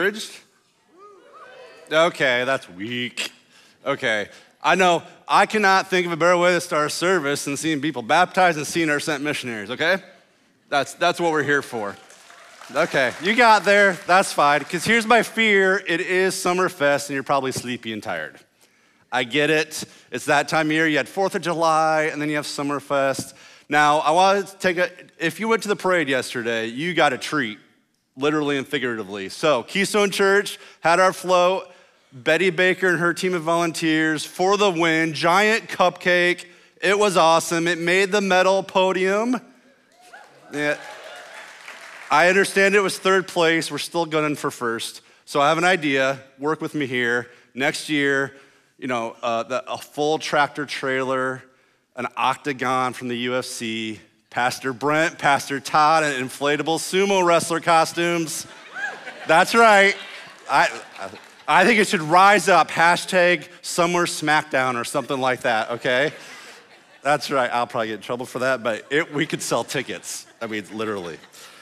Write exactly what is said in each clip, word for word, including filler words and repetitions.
Encouraged? Okay, that's weak. Okay, I know I cannot think of a better way to start a service than seeing people baptized and seeing our sent missionaries, okay? That's, that's what we're here for. Okay, you got there, that's fine, because here's my fear. It is Summerfest and you're probably sleepy and tired. I get it. It's that time of year. You had fourth of July and then you have Summerfest. Now, I want to take a, if you went to the parade yesterday, you got a treat, literally and figuratively. So, Keystone Church had our float. Betty Baker and her team of volunteers for the win, giant cupcake. It was awesome. It made the medal podium. Yeah. I understand it was third place. We're still gunning for first. So I have an idea. Work with me here. Next year, you know, uh, the, a full tractor trailer, an octagon from the U F C, Pastor Brent, Pastor Todd, and inflatable sumo wrestler costumes. That's right. I. I I think it should rise up, hashtag Summer Smackdown or something like that, okay? That's right, I'll probably get in trouble for that, but it, we could sell tickets. I mean, literally.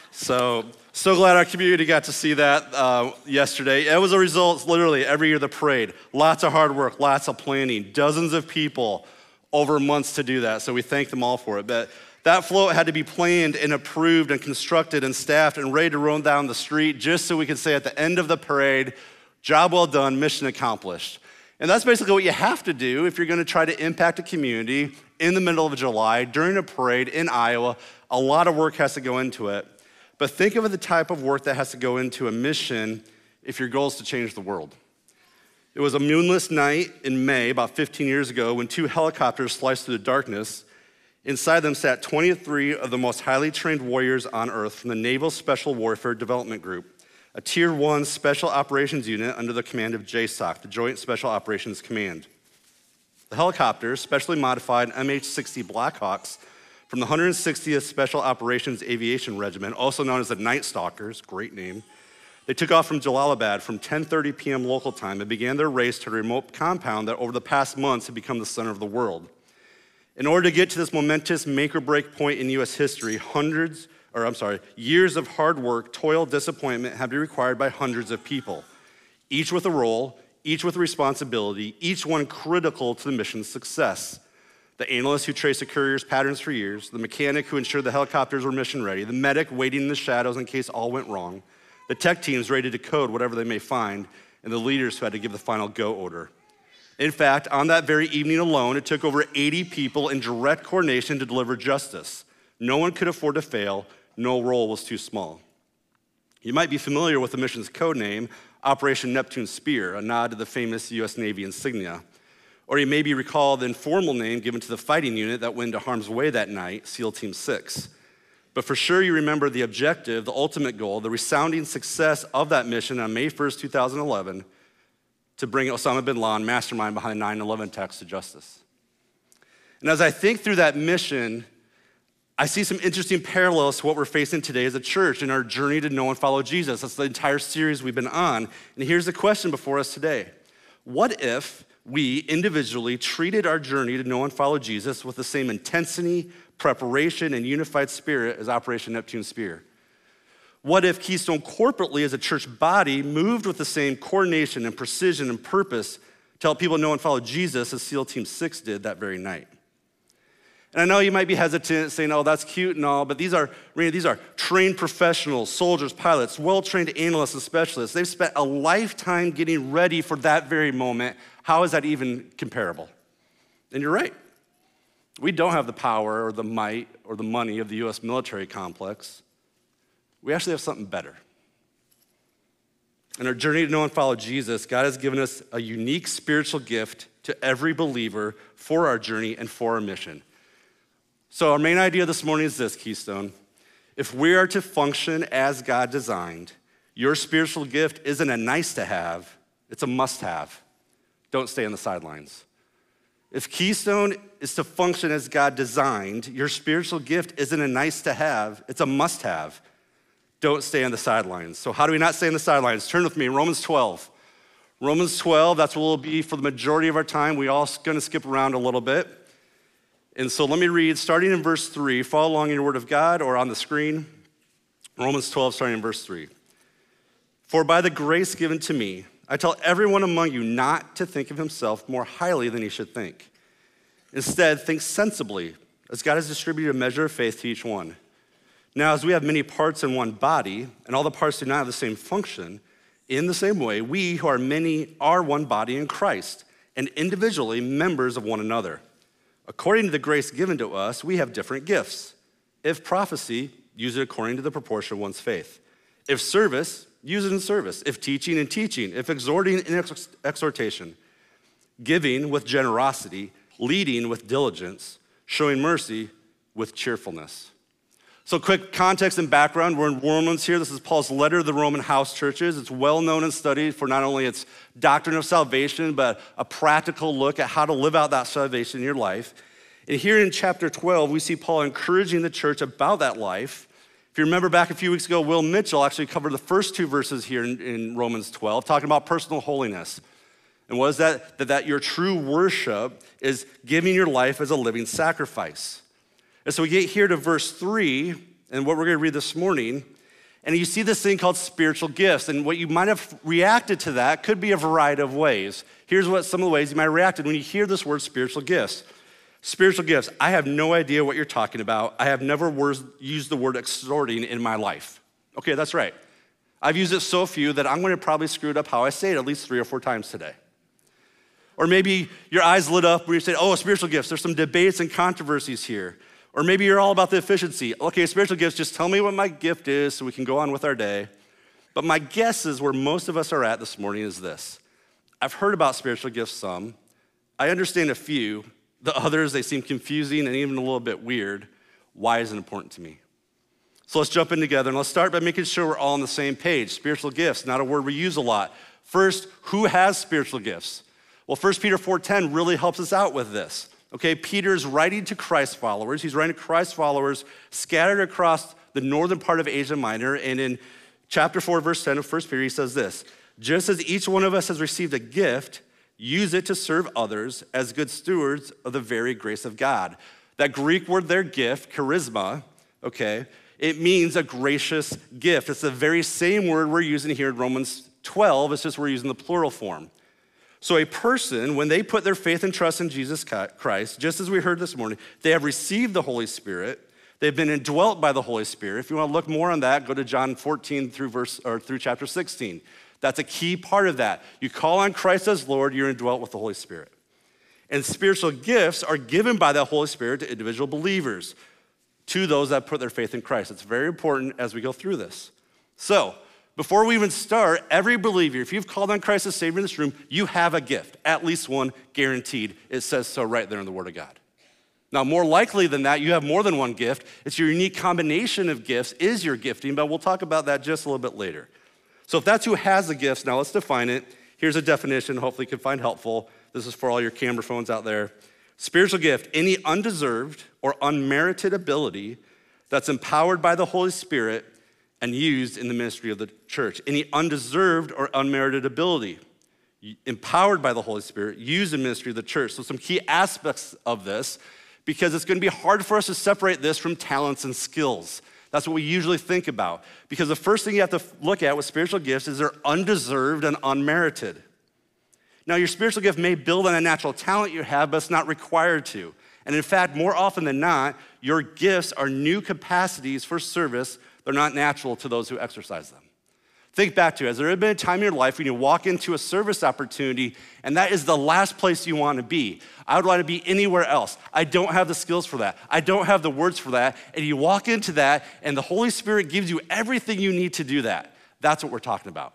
So, so glad our community got to see that uh, yesterday. It was a result, literally, every year the parade. Lots of hard work, lots of planning, dozens of people over months to do that, so we thank them all for it. But that float had to be planned and approved and constructed and staffed and ready to roll down the street just so we could say at the end of the parade, job well done, mission accomplished. And that's basically what you have to do if you're gonna try to impact a community in the middle of July, during a parade in Iowa. A lot of work has to go into it. But think of the type of work that has to go into a mission if your goal is to change the world. It was a moonless night in May, about fifteen years ago, when two helicopters sliced through the darkness. Inside them sat twenty-three of the most highly trained warriors on Earth from the Naval Special Warfare Development Group, a Tier one Special Operations Unit under the command of J SOC, the Joint Special Operations Command. The helicopters, specially modified M H sixty Blackhawks from the one hundred sixtieth Special Operations Aviation Regiment, also known as the Night Stalkers, great name. They took off from Jalalabad from ten thirty p.m. local time and began their race to a remote compound that over the past months had become the center of the world. In order to get to this momentous make or break point in U S history, hundreds or I'm sorry, years of hard work, toil, disappointment have been required by hundreds of people, each with a role, each with a responsibility, each one critical to the mission's success. The analyst who traced the courier's patterns for years, the mechanic who ensured the helicopters were mission ready, the medic waiting in the shadows in case all went wrong, the tech teams ready to code whatever they may find, and the leaders who had to give the final go order. In fact, on that very evening alone, it took over eighty people in direct coordination to deliver justice. No one could afford to fail. No role was too small. You might be familiar with the mission's code name, Operation Neptune Spear, a nod to the famous U S Navy insignia. Or you maybe recall the informal name given to the fighting unit that went into harm's way that night, SEAL Team six. But for sure you remember the objective, the ultimate goal, the resounding success of that mission on May first, two thousand eleven, to bring Osama bin Laden, mastermind behind the nine eleven attacks, to justice. And as I think through that mission, I see some interesting parallels to what we're facing today as a church in our journey to know and follow Jesus. That's the entire series we've been on. And here's the question before us today. What if we individually treated our journey to know and follow Jesus with the same intensity, preparation, and unified spirit as Operation Neptune Spear? What if Keystone corporately as a church body moved with the same coordination and precision and purpose to help people know and follow Jesus as SEAL Team six did that very night? And I know you might be hesitant, saying, oh, that's cute and all, but these are, these are trained professionals, soldiers, pilots, well-trained analysts and specialists. They've spent a lifetime getting ready for that very moment. How is that even comparable? And you're right. We don't have the power or the might or the money of the U S military complex. We actually have something better. In our journey to know and follow Jesus, God has given us a unique spiritual gift to every believer for our journey and for our mission. So our main idea this morning is this, Keystone. If we are to function as God designed, your spiritual gift isn't a nice to have, it's a must have. Don't stay on the sidelines. If Keystone is to function as God designed, your spiritual gift isn't a nice to have, it's a must have. Don't stay on the sidelines. So how do we not stay on the sidelines? Turn with me, Romans twelve. Romans twelve, that's what we'll be for the majority of our time. We're all gonna skip around a little bit. And so let me read, starting in verse three, follow along in your word of God or on the screen. Romans twelve, starting in verse three. For by the grace given to me, I tell everyone among you not to think of himself more highly than he should think. Instead, think sensibly, as God has distributed a measure of faith to each one. Now, as we have many parts in one body, and all the parts do not have the same function, in the same way, we who are many are one body in Christ, and individually members of one another. According to the grace given to us, we have different gifts. If prophecy, use it according to the proportion of one's faith. If service, use it in service. If teaching, in teaching. If exhorting, in ex- exhortation. Giving with generosity, leading with diligence, showing mercy with cheerfulness. So quick context and background, we're in Romans here. This is Paul's letter to the Roman house churches. It's well known and studied for not only its doctrine of salvation, but a practical look at how to live out that salvation in your life. And here in chapter twelve, we see Paul encouraging the church about that life. If you remember back a few weeks ago, Will Mitchell actually covered the first two verses here in, in Romans twelve, talking about personal holiness. And what is that? That? That your true worship is giving your life as a living sacrifice. And so we get here to verse three, and what we're gonna read this morning, and you see this thing called spiritual gifts, and what you might have reacted to that could be a variety of ways. Here's what some of the ways you might have reacted when you hear this word spiritual gifts. Spiritual gifts, I have no idea what you're talking about. I have never words, used the word exhorting in my life. Okay, that's right. I've used it so few that I'm gonna probably screw it up how I say it at least three or four times today. Or maybe your eyes lit up when you said, oh, spiritual gifts, there's some debates and controversies here. Or maybe you're all about the efficiency. Okay, spiritual gifts, just tell me what my gift is so we can go on with our day. But my guess is where most of us are at this morning is this. I've heard about spiritual gifts some. I understand a few. The others, they seem confusing and even a little bit weird. Why is it important to me? So let's jump in together and let's start by making sure we're all on the same page. Spiritual gifts, not a word we use a lot. First, who has spiritual gifts? Well, First Peter four ten really helps us out with this. Okay, Peter's writing to Christ followers. He's writing to Christ followers scattered across the northern part of Asia Minor. And in chapter four, verse ten of First Peter, he says this, just as each one of us has received a gift, use it to serve others as good stewards of the very grace of God. That Greek word there, gift, charisma, okay, it means a gracious gift. It's the very same word we're using here in Romans twelve, it's just we're using the plural form. So a person, when they put their faith and trust in Jesus Christ, just as we heard this morning, they have received the Holy Spirit. They've been indwelt by the Holy Spirit. If you want to look more on that, go to John fourteen through verse or through chapter sixteen. That's a key part of that. You call on Christ as Lord, you're indwelt with the Holy Spirit. And spiritual gifts are given by the Holy Spirit to individual believers, to those that put their faith in Christ. It's very important as we go through this. So, before we even start, every believer, if you've called on Christ as Savior in this room, you have a gift, at least one, guaranteed. It says so right there in the Word of God. Now, more likely than that, you have more than one gift. It's your unique combination of gifts is your gifting, but we'll talk about that just a little bit later. So if that's who has the gifts, now let's define it. Here's a definition, hopefully you can find helpful. This is for all your camera phones out there. Spiritual gift, any undeserved or unmerited ability that's empowered by the Holy Spirit and used in the ministry of the church. Any undeserved or unmerited ability, empowered by the Holy Spirit, used in ministry of the church. So some key aspects of this, because it's gonna be hard for us to separate this from talents and skills. That's what we usually think about. Because the first thing you have to look at with spiritual gifts is they're undeserved and unmerited. Now, your spiritual gift may build on a natural talent you have, but it's not required to. And in fact, more often than not, your gifts are new capacities for service. They're not natural to those who exercise them. Think back to it. Has there ever been a time in your life when you walk into a service opportunity and that is the last place you want to be? I would want to be anywhere else. I don't have the skills for that. I don't have the words for that. And you walk into that and the Holy Spirit gives you everything you need to do that. That's what we're talking about.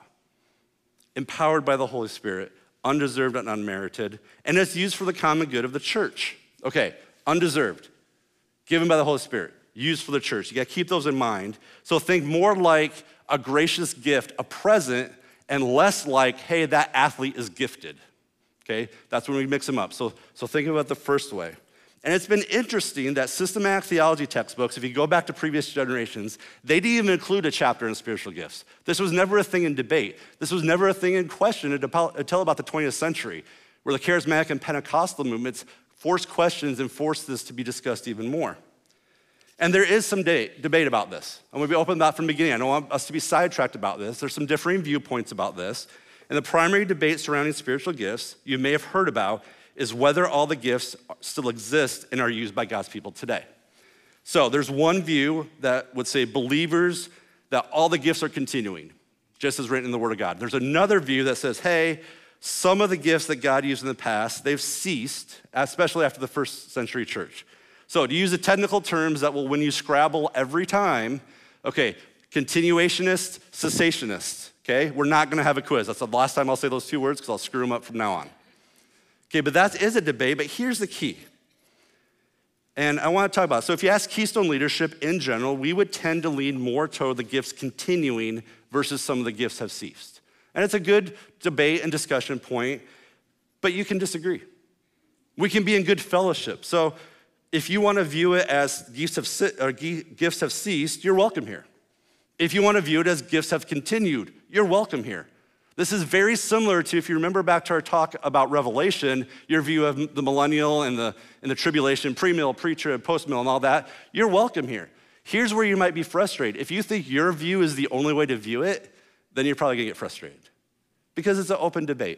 Empowered by the Holy Spirit, undeserved and unmerited, and it's used for the common good of the church. Okay, undeserved, given by the Holy Spirit, used for the church. You gotta keep those in mind. So think more like a gracious gift, a present, and less like, hey, that athlete is gifted. Okay, that's when we mix them up. So, so think about the first way. And it's been interesting that systematic theology textbooks, if you go back to previous generations, they didn't even include a chapter on spiritual gifts. This was never a thing in debate. This was never a thing in question until about the twentieth century, where the charismatic and Pentecostal movements forced questions and forced this to be discussed even more. And there is some de- debate about this. I'm gonna be open about that from the beginning. I don't want us to be sidetracked about this. There's some differing viewpoints about this. And the primary debate surrounding spiritual gifts you may have heard about is whether all the gifts still exist and are used by God's people today. So there's one view that would say believers, that all the gifts are continuing, just as written in the Word of God. There's another view that says, hey, some of the gifts that God used in the past, they've ceased, especially after the first century church. So to use the technical terms that will win you Scrabble every time, okay, continuationist, cessationist, okay? We're not gonna have a quiz. That's the last time I'll say those two words because I'll screw them up from now on. Okay, but that is a debate, but here's the key. And I wanna talk about it. So if you ask Keystone leadership in general, we would tend to lean more toward the gifts continuing versus some of the gifts have ceased. And it's a good debate and discussion point, but you can disagree. We can be in good fellowship. So if you wanna view it as gifts have, or gifts have ceased, you're welcome here. If you wanna view it as gifts have continued, you're welcome here. This is very similar to, if you remember back to our talk about Revelation, your view of the millennial and the, and the tribulation, pre-mill, pre-trib, post-mill, and all that, you're welcome here. Here's where you might be frustrated. If you think your view is the only way to view it, then you're probably gonna get frustrated because it's an open debate.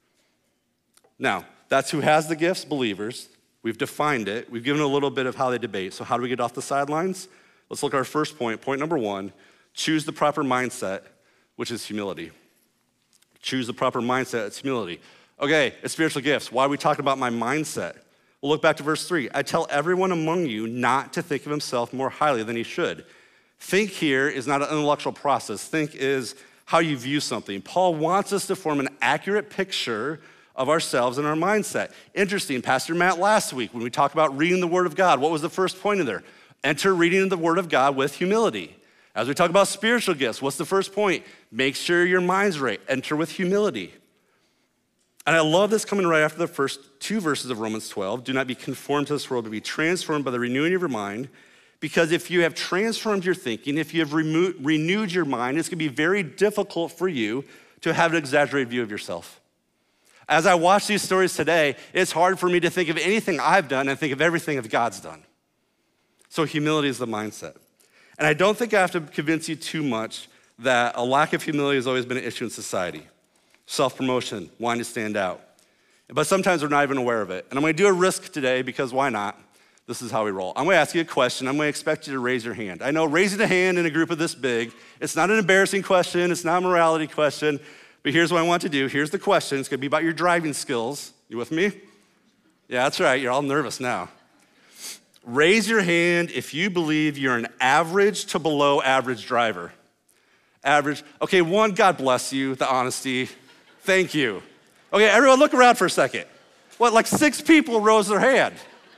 Now, that's who has the gifts, believers. We've defined it. We've given a little bit of how they debate. So how do we get off the sidelines? Let's look at our first point. Point number one, choose the proper mindset, which is humility. Choose the proper mindset, it's humility. Okay, it's spiritual gifts. Why are we talking about my mindset? We'll look back to verse three. I tell everyone among you not to think of himself more highly than he should. Think here is not an intellectual process. Think is how you view something. Paul wants us to form an accurate picture of ourselves and our mindset. Interesting, Pastor Matt last week, when we talked about reading the Word of God, what was the first point in there? Enter reading the Word of God with humility. As we talk about spiritual gifts, what's the first point? Make sure your mind's right. Enter with humility. And I love this coming right after the first two verses of Romans twelve. Do not be conformed to this world, but be transformed by the renewing of your mind. Because if you have transformed your thinking, if you have remo- renewed your mind, it's gonna be very difficult for you to have an exaggerated view of yourself. As I watch these stories today, it's hard for me to think of anything I've done and think of everything that God's done. So humility is the mindset. And I don't think I have to convince you too much that a lack of humility has always been an issue in society. Self-promotion, wanting to stand out. But sometimes we're not even aware of it. And I'm gonna do a risk today because why not? This is how we roll. I'm gonna ask you a question. I'm gonna expect you to raise your hand. I know raising a hand in a group of this big, it's not an embarrassing question, it's not a morality question, but here's what I want to do. Here's the question. It's gonna be about your driving skills. You with me? Yeah, that's right. You're all nervous now. Raise your hand if you believe you're an average to below average driver. Average. Okay, one, God bless you, the honesty. Thank you. Okay, everyone look around for a second. What, like six people rose their hand.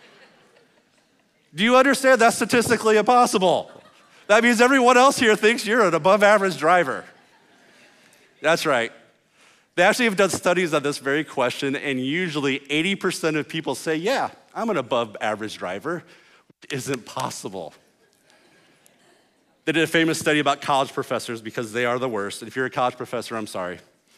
Do you understand that's statistically impossible? That means everyone else here thinks you're an above average driver. That's right. They actually have done studies on this very question, and usually eighty percent of people say, yeah, I'm an above average driver. It isn't possible. They did a famous study about college professors because they are the worst. And if you're a college professor, I'm sorry.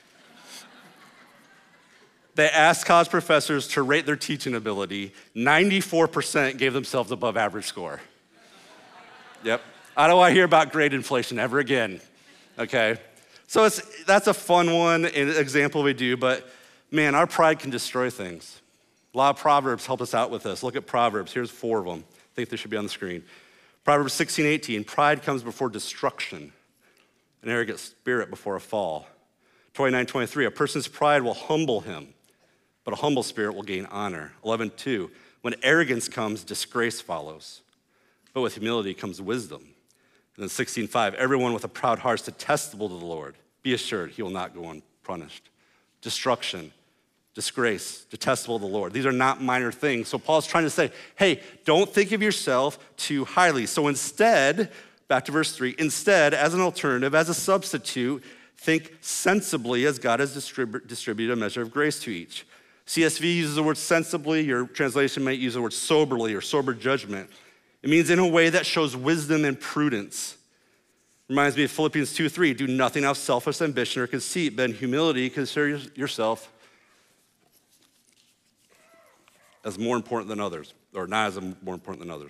They asked college professors to rate their teaching ability. ninety-four percent gave themselves above average score. Yep. I don't want to hear about grade inflation ever again, okay? So it's, that's a fun one, an example we do, but man, our pride can destroy things. A lot of Proverbs help us out with this. Look at Proverbs, here's four of them. I think they should be on the screen. Proverbs sixteen eighteen, pride comes before destruction, an arrogant spirit before a fall. twenty-nine twenty-three, a person's pride will humble him, but a humble spirit will gain honor. eleven two, when arrogance comes, disgrace follows, but with humility comes wisdom. And then sixteen five, everyone with a proud heart is detestable to the Lord. Be assured he will not go unpunished. Destruction, disgrace, detestable to the Lord. These are not minor things. So Paul's trying to say, hey, don't think of yourself too highly. So instead, back to verse three, instead, as an alternative, as a substitute, think sensibly as God has distrib- distributed a measure of grace to each. C S V uses the word sensibly. Your translation might use the word soberly or sober judgment. It means in a way that shows wisdom and prudence. Reminds me of Philippians two three, do nothing out of selfish ambition or conceit, but in humility consider yourself as more important than others, or not as more important than others.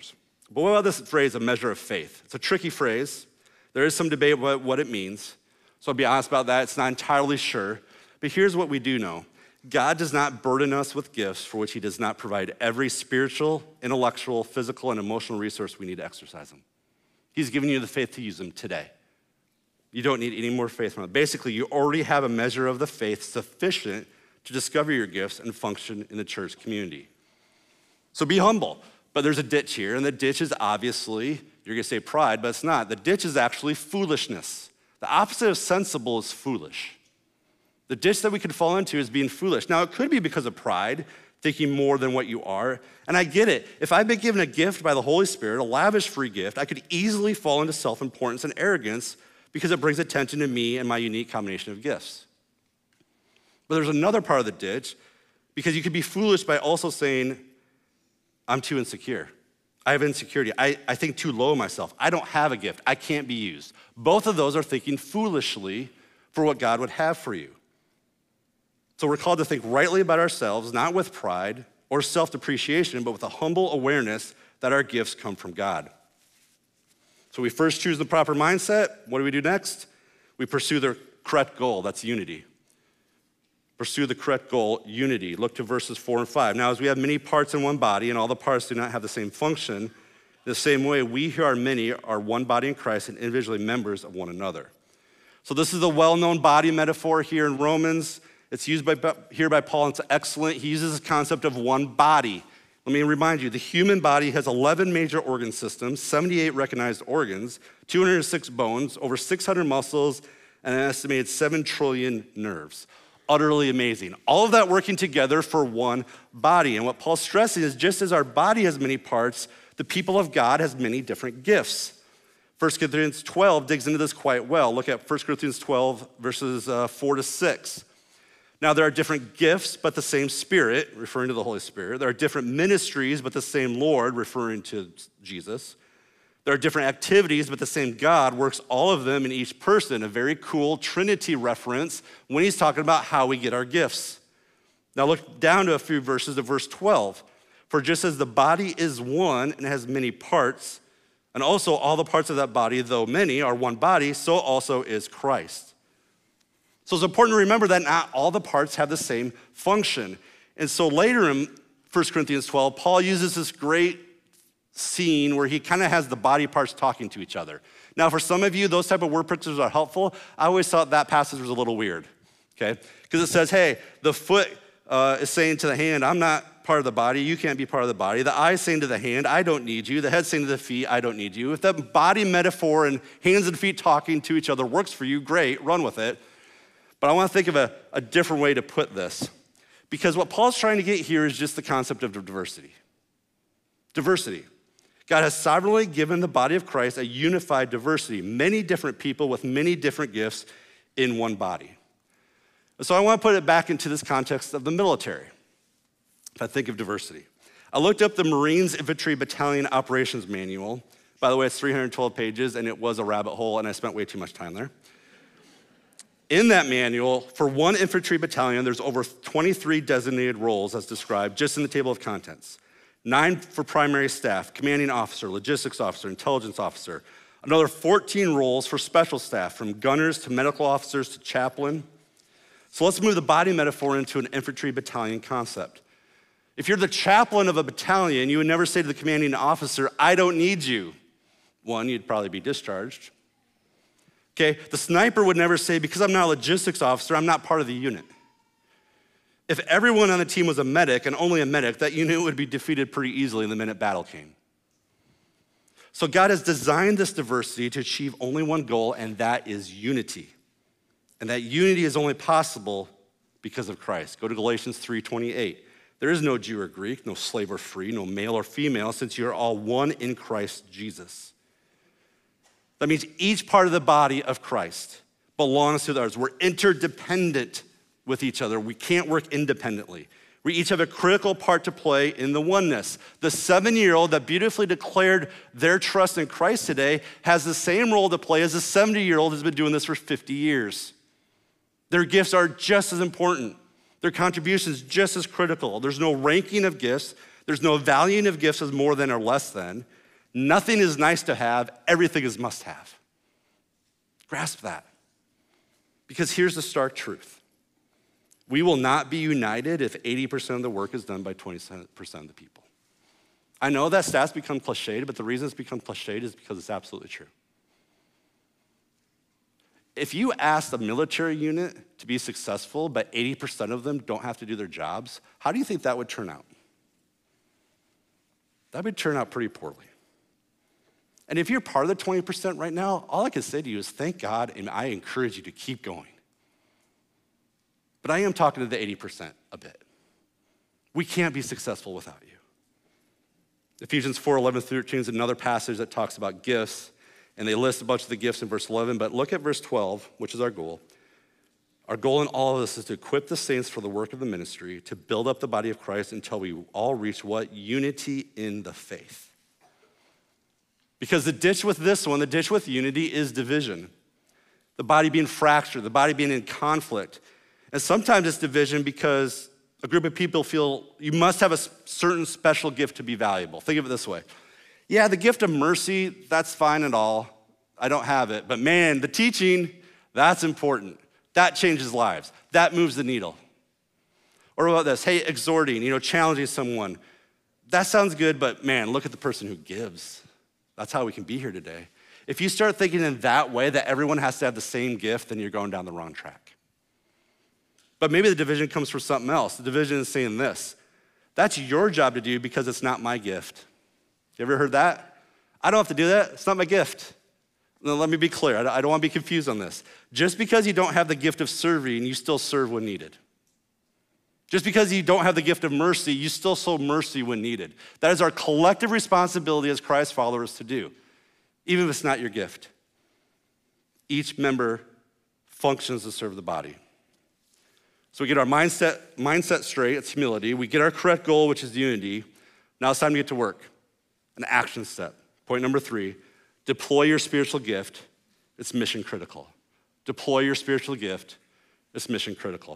But what about this phrase, a measure of faith? It's a tricky phrase. There is some debate about what it means. So I'll be honest about that. It's not entirely sure. But here's what we do know. God does not burden us with gifts for which he does not provide every spiritual, intellectual, physical, and emotional resource we need to exercise them. He's given you the faith to use them today. You don't need any more faith from it. Basically, you already have a measure of the faith sufficient to discover your gifts and function in the church community. So be humble. But there's a ditch here, and the ditch is obviously, you're gonna say pride, but it's not. The ditch is actually foolishness. The opposite of sensible is foolish. The ditch that we could fall into is being foolish. Now, it could be because of pride, thinking more than what you are, and I get it. If I've been given a gift by the Holy Spirit, a lavish free gift, I could easily fall into self-importance and arrogance because it brings attention to me and my unique combination of gifts. But there's another part of the ditch, because you could be foolish by also saying, I'm too insecure. I have insecurity. I, I think too low of myself. I don't have a gift. I can't be used. Both of those are thinking foolishly for what God would have for you. So we're called to think rightly about ourselves, not with pride or self-depreciation, but with a humble awareness that our gifts come from God. So we first choose the proper mindset. What do we do next? We pursue the correct goal. That's unity. Pursue the correct goal, unity. Look to verses four and five. Now, as we have many parts in one body, and all the parts do not have the same function, in the same way, we who are many are one body in Christ and individually members of one another. So this is a well-known body metaphor here in Romans. It's used by, here by Paul, and it's excellent. He uses the concept of one body. Let me remind you, the human body has eleven major organ systems, seventy-eight recognized organs, two hundred six bones, over six hundred muscles, and an estimated seven trillion nerves. Utterly amazing. All of that working together for one body. And what Paul's stressing is just as our body has many parts, the people of God has many different gifts. First Corinthians twelve digs into this quite well. Look at First Corinthians twelve, verses uh, four to six. Now, there are different gifts, but the same Spirit, referring to the Holy Spirit. There are different ministries, but the same Lord, referring to Jesus. There are different activities, but the same God works all of them in each person. A very cool Trinity reference when he's talking about how we get our gifts. Now look down to a few verses of verse twelve. For just as the body is one and has many parts, and also all the parts of that body, though many, are one body, so also is Christ. So it's important to remember that not all the parts have the same function. And so later in First Corinthians twelve, Paul uses this great scene where he kind of has the body parts talking to each other. Now, for some of you, those type of word pictures are helpful. I always thought that passage was a little weird, okay? Because it says, hey, the foot uh, is saying to the hand, I'm not part of the body, you can't be part of the body. The eye is saying to the hand, I don't need you. The head saying to the feet, I don't need you. If that body metaphor and hands and feet talking to each other works for you, great, run with it. But I want to think of a, a different way to put this. Because what Paul's trying to get here is just the concept of diversity. Diversity. God has sovereignly given the body of Christ a unified diversity, many different people with many different gifts in one body. So I want to put it back into this context of the military, if I think of diversity. I looked up the Marines Infantry Battalion Operations Manual. By the way, it's three hundred twelve pages, and it was a rabbit hole, and I spent way too much time there. In that manual, for one infantry battalion, there's over twenty-three designated roles as described just in the table of contents. Nine for primary staff, commanding officer, logistics officer, intelligence officer. Another fourteen roles for special staff, from gunners to medical officers to chaplain. So let's move the body metaphor into an infantry battalion concept. If you're the chaplain of a battalion, you would never say to the commanding officer, I don't need you. One, you'd probably be discharged. Okay, the sniper would never say, because I'm not a logistics officer, I'm not part of the unit. If everyone on the team was a medic and only a medic, that unit would be defeated pretty easily the minute battle came. So God has designed this diversity to achieve only one goal, and that is unity. And that unity is only possible because of Christ. Go to Galatians three twenty-eight. There is no Jew or Greek, no slave or free, no male or female, since you are all one in Christ Jesus. That means each part of the body of Christ belongs to the others. We're interdependent with each other. We can't work independently. We each have a critical part to play in the oneness. The seven-year-old that beautifully declared their trust in Christ today has the same role to play as the seventy-year-old who's been doing this for fifty years. Their gifts are just as important. Their contributions just as critical. There's no ranking of gifts. There's no valuing of gifts as more than or less than. Nothing is nice to have, everything is must have. Grasp that. Because here's the stark truth. We will not be united if eighty percent of the work is done by twenty percent of the people. I know that stats become cliched, but the reason it's become cliched is because it's absolutely true. If you ask a military unit to be successful, but eighty percent of them don't have to do their jobs, how do you think that would turn out? That would turn out pretty poorly. And if you're part of the twenty percent right now, all I can say to you is thank God, and I encourage you to keep going. But I am talking to the eighty percent a bit. We can't be successful without you. Ephesians four, eleven through thirteen is another passage that talks about gifts, and they list a bunch of the gifts in verse eleven, but look at verse twelve, which is our goal. Our goal in all of this is to equip the saints for the work of the ministry, to build up the body of Christ until we all reach what? Unity in the faith. Because the ditch with this one, the ditch with unity is division. The body being fractured, the body being in conflict. And sometimes it's division because a group of people feel you must have a certain special gift to be valuable. Think of it this way. Yeah, the gift of mercy, that's fine and all. I don't have it. But man, the teaching, that's important. That changes lives. That moves the needle. Or what about this? Hey, exhorting, you know, challenging someone. That sounds good, but man, look at the person who gives. That's how we can be here today. If you start thinking in that way that everyone has to have the same gift, then you're going down the wrong track. But maybe the division comes from something else. The division is saying this: that's your job to do because it's not my gift. You ever heard that? I don't have to do that. It's not my gift. Now, let me be clear. I don't want to be confused on this. Just because you don't have the gift of serving, you still serve when needed. Just because you don't have the gift of mercy, you still show mercy when needed. That is our collective responsibility as Christ followers to do, even if it's not your gift. Each member functions to serve the body. So we get our mindset, mindset straight, it's humility. We get our correct goal, which is unity. Now it's time to get to work. An action step. Point number three, deploy your spiritual gift. It's mission critical. Deploy your spiritual gift. It's mission critical.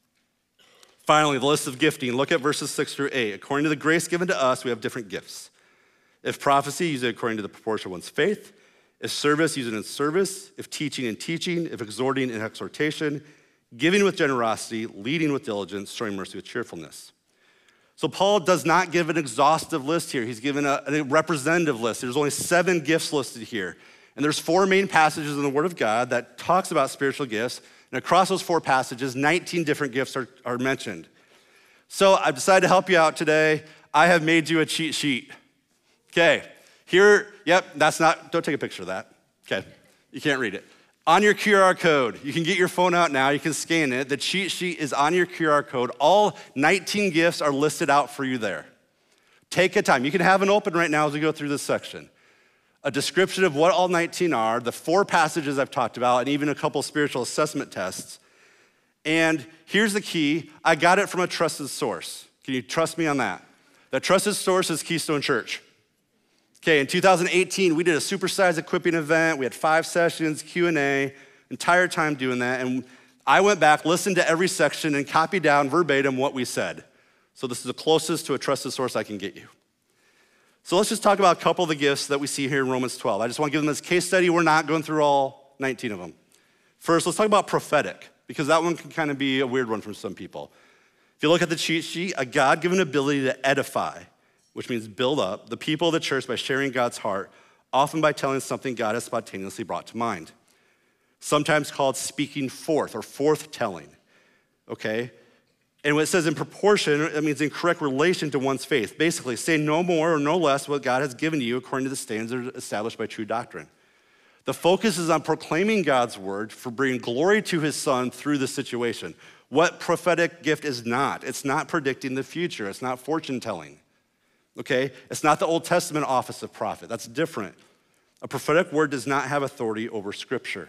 Finally, the list of gifting. Look at verses six through eight. According to the grace given to us, we have different gifts. If prophecy, use it according to the proportion of one's faith. If service, use it in service. If teaching, in teaching. If exhorting, in exhortation. Giving with generosity. Leading with diligence. Showing mercy with cheerfulness. So Paul does not give an exhaustive list here. He's given a, a representative list. There's only seven gifts listed here. And there's four main passages in the Word of God that talks about spiritual gifts. And across those four passages, nineteen different gifts are, are mentioned. So I've decided to help you out today. I have made you a cheat sheet. Okay, here, yep, that's not, don't take a picture of that. Okay, you can't read it. On your Q R code, you can get your phone out now, you can scan it. The cheat sheet is on your Q R code. All nineteen gifts are listed out for you there. Take a time. You can have an open right now as we go through this section. A description of what all nineteen are, the four passages I've talked about, and even a couple spiritual assessment tests. And here's the key. I got it from a trusted source. Can you trust me on that? The trusted source is Keystone Church. Okay, in two thousand eighteen, we did a supersized equipping event. We had five sessions, Q and A, entire time doing that. And I went back, listened to every section, and copied down verbatim what we said. So this is the closest to a trusted source I can get you. So let's just talk about a couple of the gifts that we see here in Romans twelve. I just want to give them this case study. We're not going through all nineteen of them. First, let's talk about prophetic, because that one can kind of be a weird one for some people. If you look at the cheat sheet, a God-given ability to edify, which means build up, the people of the church by sharing God's heart, often by telling something God has spontaneously brought to mind. Sometimes called speaking forth or forth-telling, okay? And when it says in proportion, it means in correct relation to one's faith. Basically, say no more or no less what God has given you according to the standards established by true doctrine. The focus is on proclaiming God's word for bringing glory to his son through the situation. What prophetic gift is not? It's not predicting the future. It's not fortune telling, okay? It's not the Old Testament office of prophet. That's different. A prophetic word does not have authority over scripture.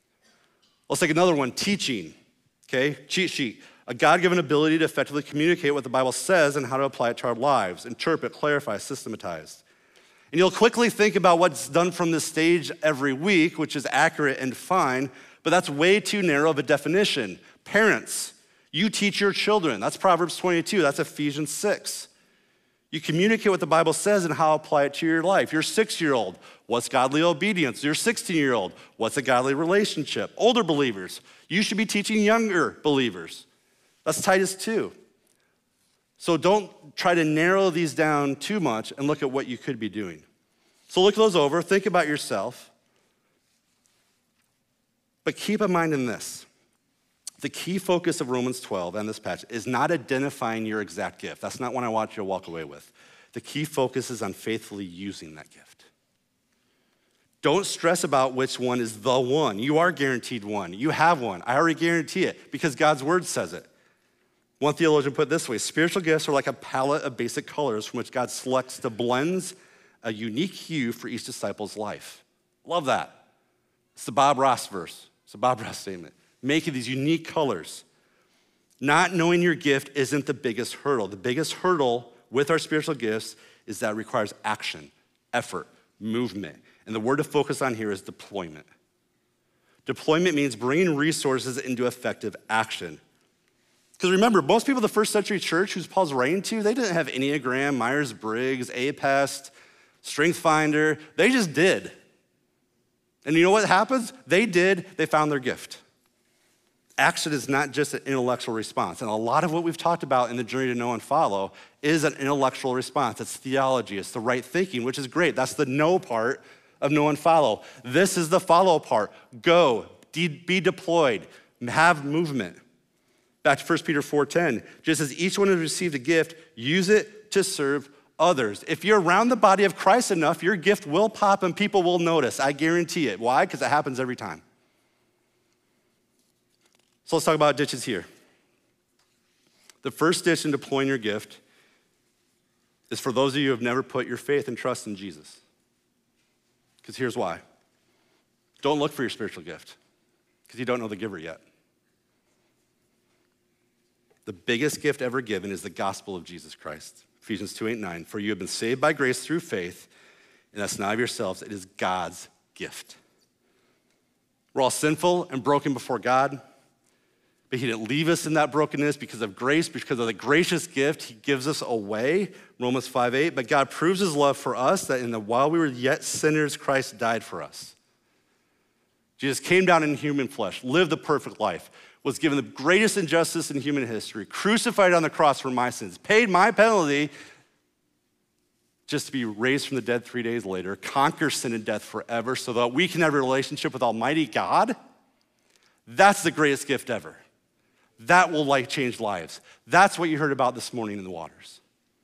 Let's take another one, teaching, okay? Cheat sheet. A God-given ability to effectively communicate what the Bible says and how to apply it to our lives, interpret, clarify, systematize. And you'll quickly think about what's done from this stage every week, which is accurate and fine, but that's way too narrow of a definition. Parents, you teach your children. That's Proverbs twenty-two, that's Ephesians six. You communicate what the Bible says and how to apply it to your life. Your six-year-old, what's godly obedience? Your sixteen-year-old, what's a godly relationship? Older believers, you should be teaching younger believers. That's Titus two. So don't try to narrow these down too much and look at what you could be doing. So look those over, think about yourself. But keep in mind in this, the key focus of Romans twelve and this passage is not identifying your exact gift. That's not what I want you to walk away with. The key focus is on faithfully using that gift. Don't stress about which one is the one. You are guaranteed one. You have one. I already guarantee it because God's word says it. One theologian put it this way: spiritual gifts are like a palette of basic colors from which God selects to blend a unique hue for each disciple's life. Love that. It's the Bob Ross verse. It's a Bob Ross statement. Making these unique colors. Not knowing your gift isn't the biggest hurdle. The biggest hurdle with our spiritual gifts is that it requires action, effort, movement. And the word to focus on here is deployment. Deployment means bringing resources into effective action. Because remember, most people in the first century church who's Paul's writing to, they didn't have Enneagram, Myers-Briggs, APEST, StrengthsFinder. They just did. And you know what happens? They did, they found their gift. Action is not just an intellectual response. And a lot of what we've talked about in the journey to know and follow is an intellectual response. It's theology, it's the right thinking, which is great. That's the know part of know and follow. This is the follow part. Go, de- be deployed, have movement. Back to First Peter four ten, just as each one has received a gift, use it to serve others. If you're around the body of Christ enough, your gift will pop and people will notice. I guarantee it. Why? Because it happens every time. So let's talk about ditches here. The first ditch in deploying your gift is for those of you who have never put your faith and trust in Jesus. Because here's why. Don't look for your spiritual gift, because you don't know the giver yet. The biggest gift ever given is the gospel of Jesus Christ. Ephesians two, eight, nine. For you have been saved by grace through faith, and that's not of yourselves. It is God's gift. We're all sinful and broken before God, but he didn't leave us in that brokenness because of grace, because of the gracious gift he gives us away, Romans five, eight. But God proves his love for us that in the while we were yet sinners, Christ died for us. Jesus came down in human flesh, lived the perfect life, was given the greatest injustice in human history, crucified on the cross for my sins, paid my penalty just to be raised from the dead three days later, conquer sin and death forever so that we can have a relationship with Almighty God. That's the greatest gift ever. That will like change lives. That's what you heard about this morning in the waters.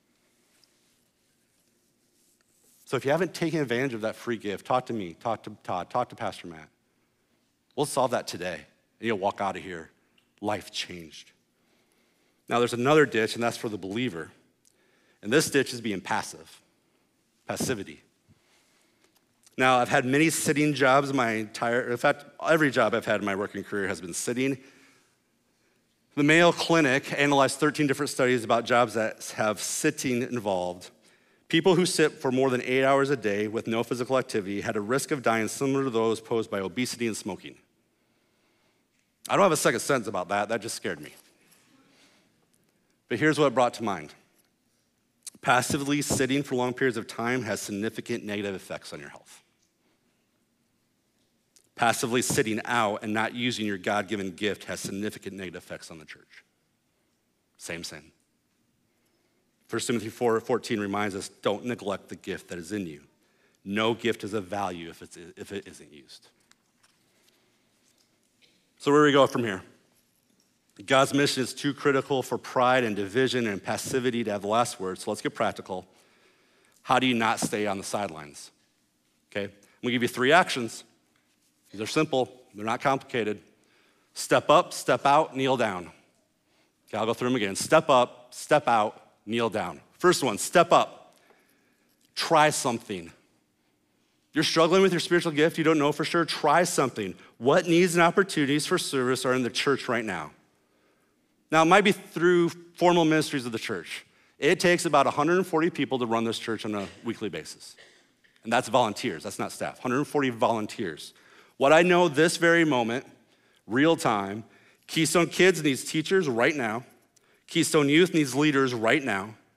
So if you haven't taken advantage of that free gift, talk to me, talk to Todd, talk to Pastor Matt. We'll solve that today, and you'll walk out of here life changed. Now there's another ditch, and that's for the believer. And this ditch is being passive, passivity. Now, I've had many sitting jobs my entire, in fact, every job I've had in my working career has been sitting. The Mayo Clinic analyzed thirteen different studies about jobs that have sitting involved. People who sit for more than eight hours a day with no physical activity had a risk of dying similar to those posed by obesity and smoking. I don't have a second sentence about that. That just scared me. But here's what it brought to mind. Passively sitting for long periods of time has significant negative effects on your health. Passively sitting out and not using your God-given gift has significant negative effects on the church. Same, same. First Timothy four fourteen reminds us, don't neglect the gift that is in you. No gift is of value if, it's, if it isn't used. So where do we go from here? God's mission is too critical for pride and division and passivity to have the last word, so let's get practical. How do you not stay on the sidelines? Okay, I'm gonna give you three actions. These are simple, they're not complicated. Step up, step out, kneel down. Okay, I'll go through them again. Step up, step out, kneel down. First one, step up. Try something. You're struggling with your spiritual gift, you don't know for sure, try something. What needs and opportunities for service are in the church right now? Now, it might be through formal ministries of the church. It takes about one hundred forty people to run this church on a weekly basis. And that's volunteers, that's not staff, one hundred forty volunteers. What I know this very moment, real time, Keystone Kids needs teachers right now. Keystone Youth needs leaders right now.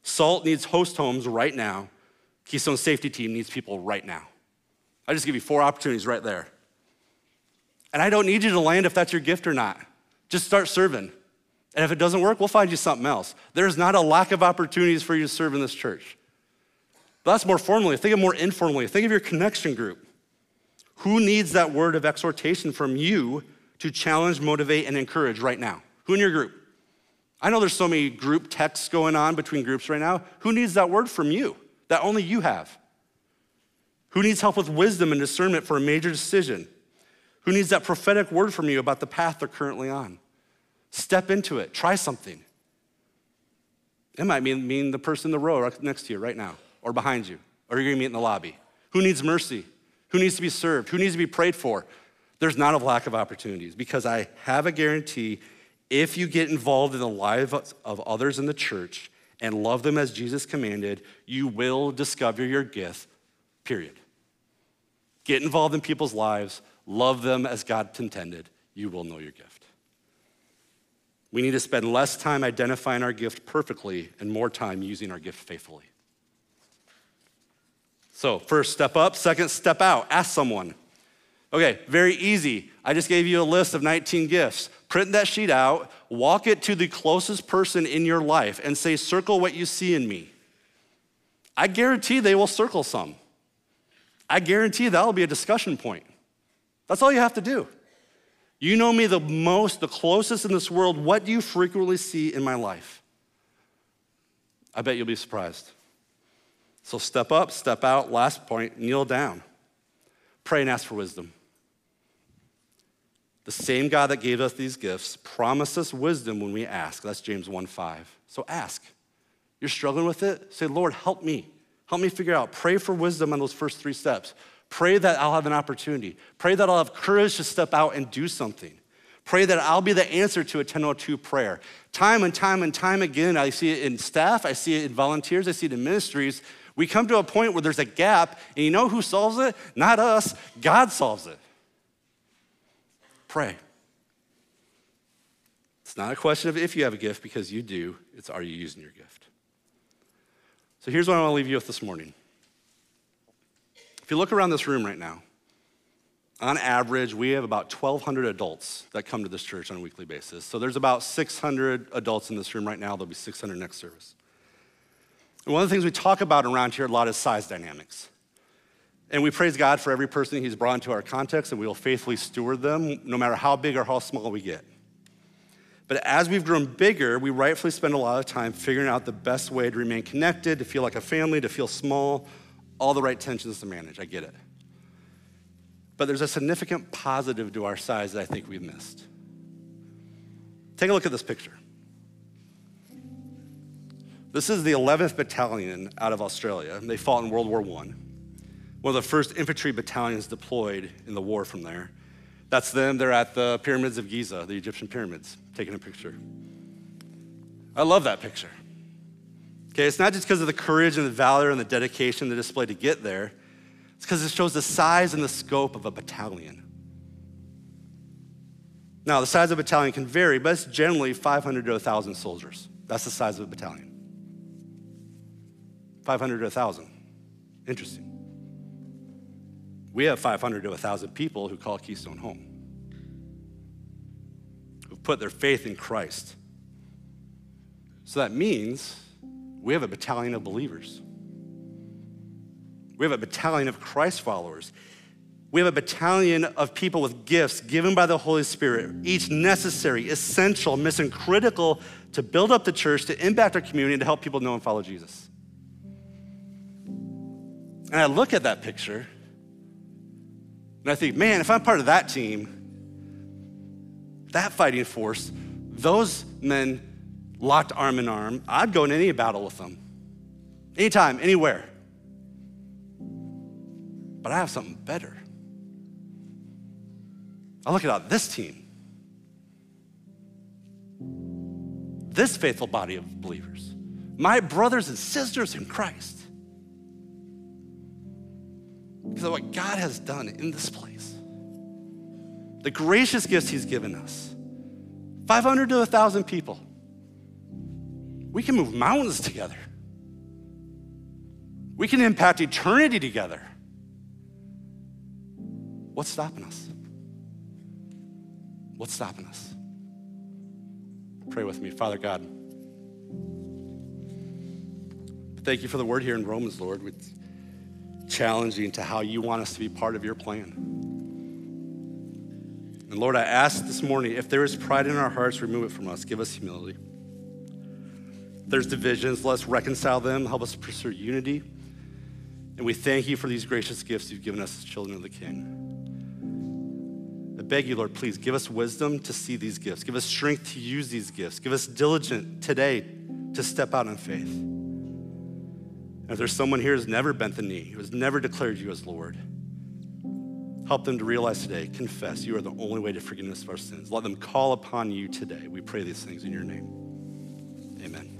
SALT needs host homes right now. Keystone Safety Team needs people right now. I just give you four opportunities right there. And I don't need you to land if that's your gift or not. Just start serving. And if it doesn't work, we'll find you something else. There's not a lack of opportunities for you to serve in this church. But that's more formally. Think of more informally. Think of your connection group. Who needs that word of exhortation from you to challenge, motivate, and encourage right now? Who in your group? I know there's so many group texts going on between groups right now. Who needs that word from you that only you have? Who needs help with wisdom and discernment for a major decision? Who needs that prophetic word from you about the path they're currently on? Step into it. Try something. It might mean, mean the person in the row right next to you right now or behind you, or you're gonna meet in the lobby. Who needs mercy? Who needs to be served? Who needs to be prayed for? There's not a lack of opportunities because I have a guarantee if you get involved in the lives of others in the church and love them as Jesus commanded, you will discover your gift, period. Get involved in people's lives, love them as God intended, you will know your gift. We need to spend less time identifying our gift perfectly and more time using our gift faithfully. So first, step up. Second, step out. Ask someone. Okay, very easy. I just gave you a list of nineteen gifts. Print that sheet out, walk it to the closest person in your life and say, circle what you see in me. I guarantee they will circle some. I guarantee that'll be a discussion point. That's all you have to do. You know me the most, the closest in this world. What do you frequently see in my life? I bet you'll be surprised. So step up, step out. Last point, kneel down. Pray and ask for wisdom. The same God that gave us these gifts promised us wisdom when we ask. That's James one five. So ask. You're struggling with it? Say, Lord, help me. Help me figure out. Pray for wisdom on those first three steps. Pray that I'll have an opportunity. Pray that I'll have courage to step out and do something. Pray that I'll be the answer to a ten oh two prayer. Time and time and time again, I see it in staff, I see it in volunteers, I see it in ministries. We come to a point where there's a gap, and you know who solves it? Not us, God solves it. Pray. It's not a question of if you have a gift, because you do. It's are you using your gift? So here's what I want to leave you with this morning. If you look around this room right now, on average, we have about twelve hundred adults that come to this church on a weekly basis. So there's about six hundred adults in this room right now. There'll be six hundred next service. And one of the things we talk about around here a lot is size dynamics. And we praise God for every person he's brought into our context, and we will faithfully steward them no matter how big or how small we get. But as we've grown bigger, we rightfully spend a lot of time figuring out the best way to remain connected, to feel like a family, to feel small, all the right tensions to manage. I get it. But there's a significant positive to our size that I think we've missed. Take a look at this picture. This is the eleventh Battalion out of Australia. They fought in World War One. One of the first infantry battalions deployed in the war from there. That's them. They're at the pyramids of Giza, the Egyptian pyramids, taking a picture. I love that picture. Okay, it's not just because of the courage and the valor and the dedication they displayed to get there. It's because it shows the size and the scope of a battalion. Now, the size of a battalion can vary, but it's generally five hundred to one thousand soldiers. That's the size of a battalion. five hundred to one thousand. Interesting. We have five hundred to one thousand people who call Keystone home, who've put their faith in Christ. So that means we have a battalion of believers. We have a battalion of Christ followers. We have a battalion of people with gifts given by the Holy Spirit, each necessary, essential, mission critical to build up the church, to impact our community, and to help people know and follow Jesus. And I look at that picture, and I think, man, if I'm part of that team, that fighting force, those men locked arm in arm, I'd go in any battle with them. Anytime, anywhere. But I have something better. I look at this team, this faithful body of believers, my brothers and sisters in Christ, because of what God has done in this place. The gracious gifts he's given us. five hundred to one thousand people. We can move mountains together. We can impact eternity together. What's stopping us? What's stopping us? Pray with me. Father God, thank you for the word here in Romans, Lord. It's challenging to how you want us to be part of your plan. And Lord, I ask this morning, if there is pride in our hearts, remove it from us. Give us humility. If there's divisions, let us reconcile them. Help us pursue unity. And we thank you for these gracious gifts you've given us as children of the King. I beg you, Lord, please give us wisdom to see these gifts. Give us strength to use these gifts. Give us diligence today to step out in faith. And if there's someone here who's never bent the knee, who has never declared you as Lord, help them to realize today, confess you are the only way to forgiveness of our sins. Let them call upon you today. We pray these things in your name. Amen.